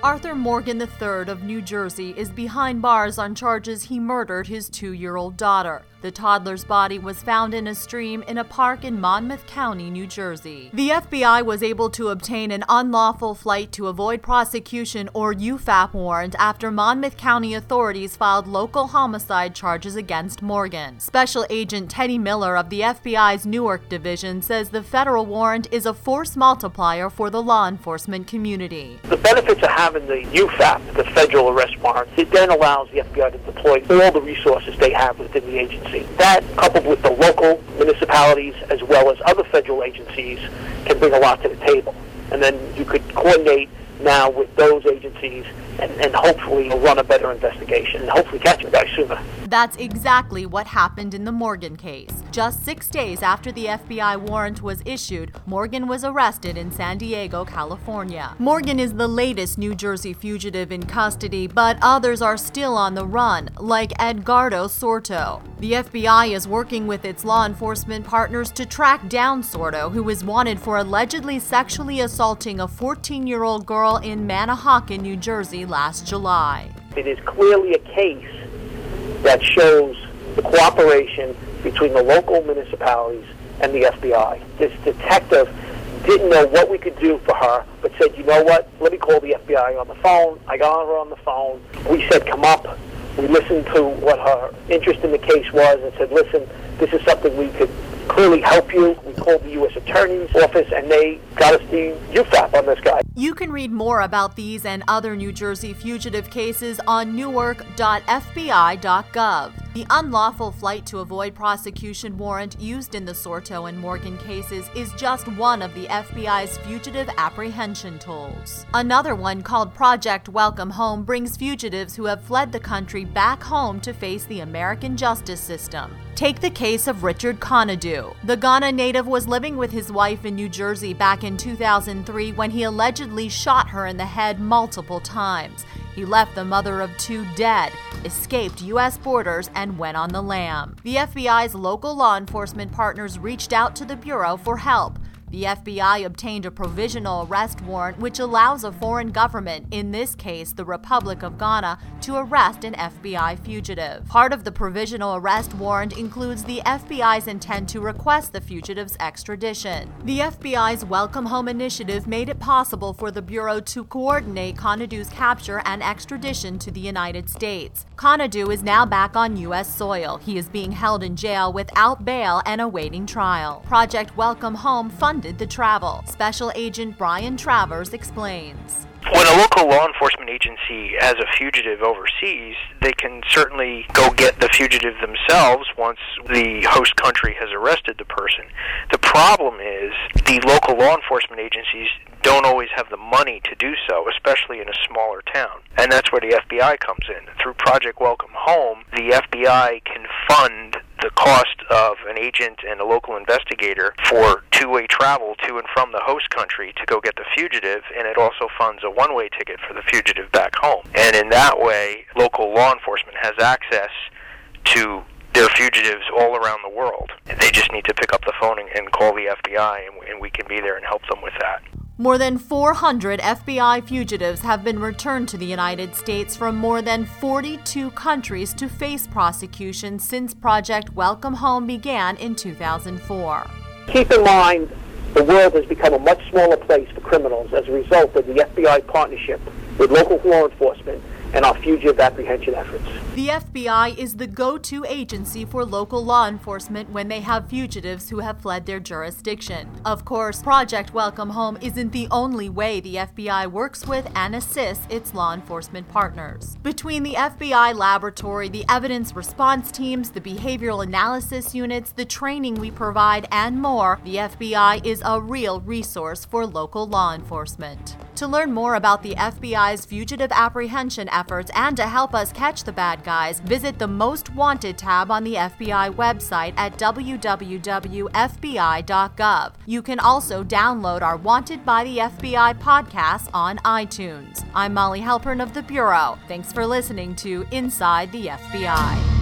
Arthur Morgan III of New Jersey is behind bars on charges he murdered his 2-year-old daughter. The toddler's body was found in a stream in a park in Monmouth County, New Jersey. The FBI was able to obtain an unlawful flight to avoid prosecution or UFAP warrant after Monmouth County authorities filed local homicide charges against Morgan. Special Agent Teddy Miller of the FBI's Newark Division says the federal warrant is a force multiplier for the law enforcement community. The benefits of having the UFAP, the federal arrest warrant, it then allows the FBI to deploy all the resources they have within the agency. That, coupled with the local municipalities as well as other federal agencies, can bring a lot to the table. And then you could coordinate now with those agencies and hopefully run a better investigation and hopefully catch the guy sooner. That's exactly what happened in the Morgan case. Just 6 days after the FBI warrant was issued, Morgan was arrested in San Diego, California. Morgan is the latest New Jersey fugitive in custody, but others are still on the run, like Edgardo Sorto. The FBI is working with its law enforcement partners to track down Sorto, who is wanted for allegedly sexually assaulting a 14-year-old girl in Manahawkin, New Jersey last July. It is clearly a case that shows the cooperation between the local municipalities and the FBI. This detective didn't know what we could do for her, but said, you know what, let me call the FBI on the phone. I got her on the phone. We said, come up. We listened to what her interest in the case was and said, listen, this is something we could clearly help you. We called the U.S. Attorney's Office and they got us the UFAP on this guy. You can read more about these and other New Jersey fugitive cases on newark.fbi.gov. The unlawful flight to avoid prosecution warrant used in the Sorto and Morgan cases is just one of the FBI's fugitive apprehension tools. Another one, called Project Welcome Home, brings fugitives who have fled the country back home to face the American justice system. Take the case of Richard Conadu. The Ghana native was living with his wife in New Jersey back in 2003 when he allegedly shot her in the head multiple times. He left the mother of 2 dead, escaped U.S. borders, and went on the lam. The FBI's local law enforcement partners reached out to the Bureau for help. The FBI obtained a provisional arrest warrant which allows a foreign government, in this case the Republic of Ghana, to arrest an FBI fugitive. Part of the provisional arrest warrant includes the FBI's intent to request the fugitive's extradition. The FBI's Welcome Home initiative made it possible for the Bureau to coordinate Conadu's capture and extradition to the United States. Conadu is now back on U.S. soil. He is being held in jail without bail and awaiting trial. Project Welcome Home funded the travel. Special Agent Brian Travers explains. When a local law enforcement agency has a fugitive overseas, they can certainly go get the fugitive themselves once the host country has arrested the person. The problem is the local law enforcement agencies don't always have the money to do so, especially in a smaller town. And that's where the FBI comes in. Through Project Welcome Home, the FBI can fund the cost of an agent and a local investigator for two-way travel to and from the host country to go get the fugitive, and it also funds a one-way ticket for the fugitive back home. And in that way, local law enforcement has access to their fugitives all around the world. They just need to pick up the phone and call the FBI, and we can be there and help them with that. More than 400 FBI fugitives have been returned to the United States from more than 42 countries to face prosecution since Project Welcome Home began in 2004. Keep in mind, the world has become a much smaller place for criminals as a result of the FBI partnership with local law enforcement and our fugitive apprehension efforts. The FBI is the go-to agency for local law enforcement when they have fugitives who have fled their jurisdiction. Of course, Project Welcome Home isn't the only way the FBI works with and assists its law enforcement partners. Between the FBI laboratory, the evidence response teams, the behavioral analysis units, the training we provide, and more, the FBI is a real resource for local law enforcement. To learn more about the FBI's fugitive apprehension efforts and to help us catch the bad guys, visit the Most Wanted tab on the FBI website at www.fbi.gov. You can also download our Wanted by the FBI podcast on iTunes. I'm Molly Halpern of the Bureau. Thanks for listening to Inside the FBI.